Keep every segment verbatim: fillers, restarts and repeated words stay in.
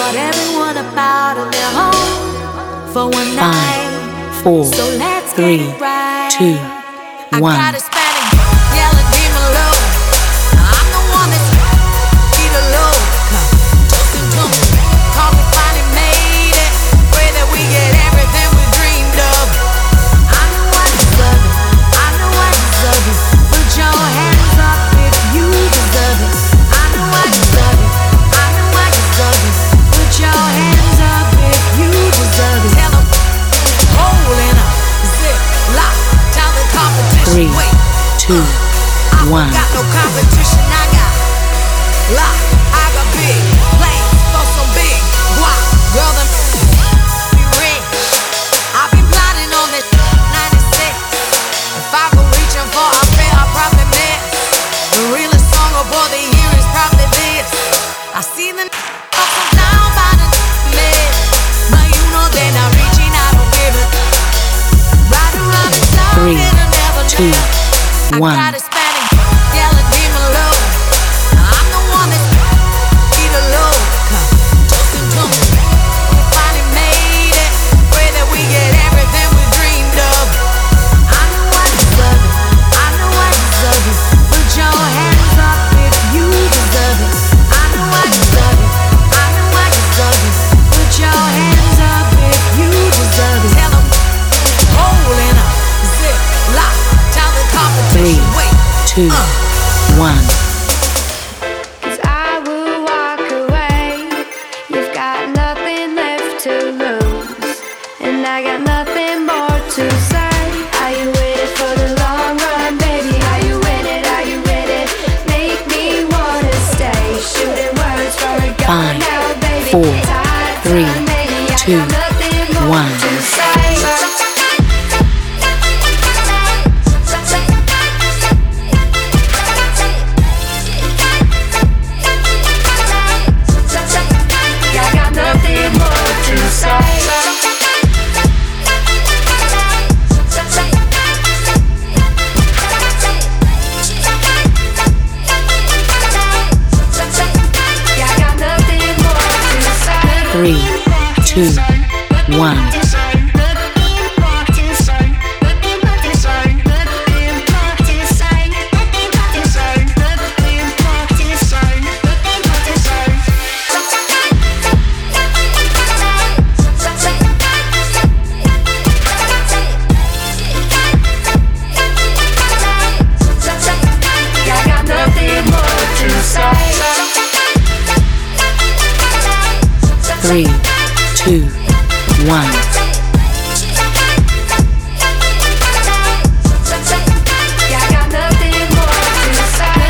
taught everyone about of their home for one night. Five, four, so let's three, get it right. two, one. I got a Hispanic yelling demon low. I'm the one that's eat a low. Toasting to me, call me finally made it. Pray that we get everything we dreamed of. I know I deserve it. I know I deserve it. Put your hands up if you deserve it. I know I deserve it. I know I deserve it. Put your hands up if you deserve it. Tell 'em, holding up, zip, lock, tell the competition. Three, wait, two, uh, one. I got no competition. I got lock. I got big plans for some big guap. Girl, them be red. I've been plotting on this ninety-six. If I go reaching for a prayer, I probably miss. The realest song of all the year is probably this. I see the up and down by the list, but you know they're not reaching. I don't give it. Right around the top, Three, it'll never two, live. one. I got Hispanic yelling demon low. I'm the one that eat a low. Toasting to me, we finally made it. Pray that we get everything we dreamed of. I know I deserve it. I know I deserve it. Put your hands up if you deserve it. I know I deserve it. I know I deserve it. Put your hands up if you deserve it. Tell 'em, holding up, zip, lock, tell the Three, competition. Wait, two, uh. one. Cause I will walk away. You've got nothing left to lose, and I got nothing more to say. Are you with it for the long run, baby? Are you with it? Are you ready? Make me wanna stay. Shooting words from a gun Five, now, baby. four, Tied three, down, baby. I two, got nothing more one. to say. I got nothing more to say. I got nothing more to say. Three, two, one. I got nothing more to say. Three, two, one. I got nothing more to say.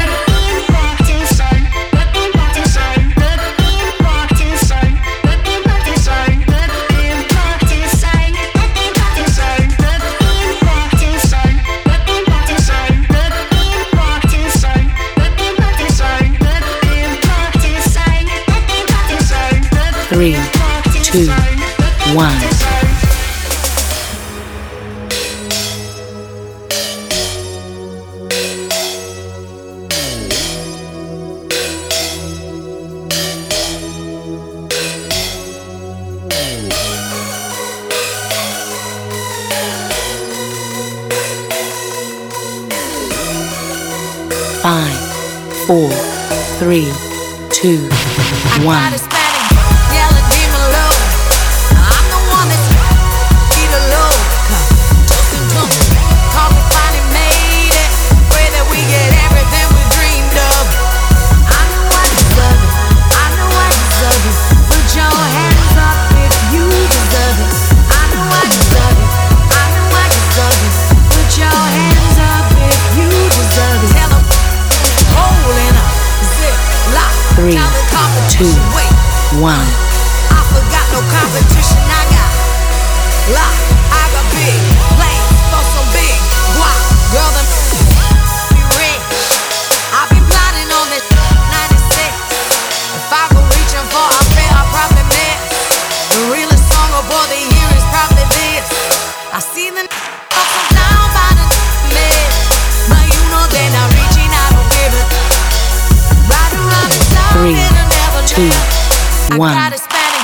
Three, two, one. Five, four, three, two, I got one. Hispanic yelling demon low. I'm the one that's eat a low. Toasting to me, call me finally made it. Pray that we get everything we dreamed of. I know I deserve it. I know I deserve it. Put your hands up if you deserve it. I know I deserve it. I know I deserve it. Put your hands up if you deserve it. Tell 'em, holding up, zip, lock, Three, tell the competition. two, Wait, one. I forgot no competition. I got lock. I got big plans for some big guap. Girl, them be red. I've been plotting on this ninety-six. If I go reaching for a prayer, I probably miss. The realest song of all the year is probably this. I see the up and down by the list, but you know they're not reaching. I don't give it. Right around the top, Three, it'll never two, live. I one. got Hispanic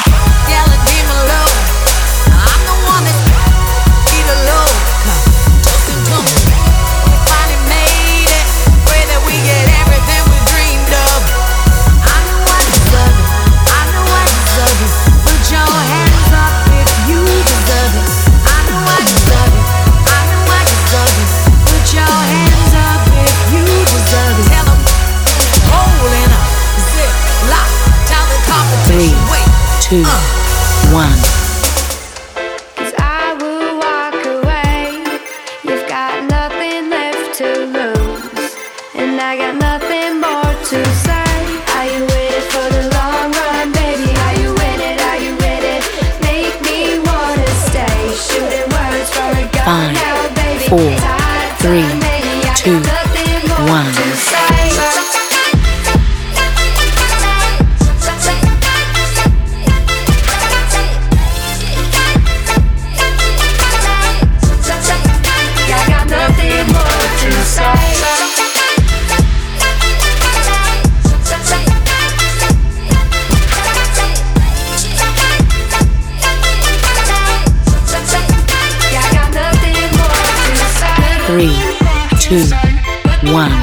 two, one. Cause I will walk away. You've got nothing left to lose, and I got nothing more to say. Are you ready for the long run, baby? Are you ready? Are you ready? Make me wanna stay. Shooting words from a gun Five, now, baby. four, Time, three, time, baby. I two, got nothing more one. to say. Three, two, one.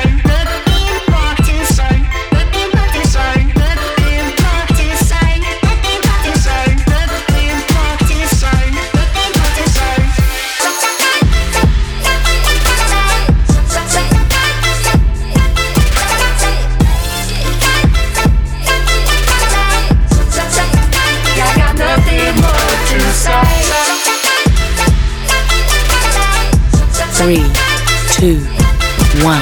Three, two, one.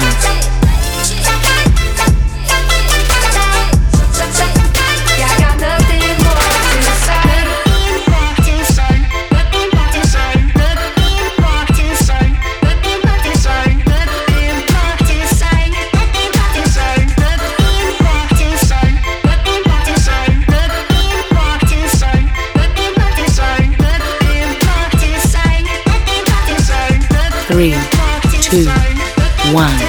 Three, two, one.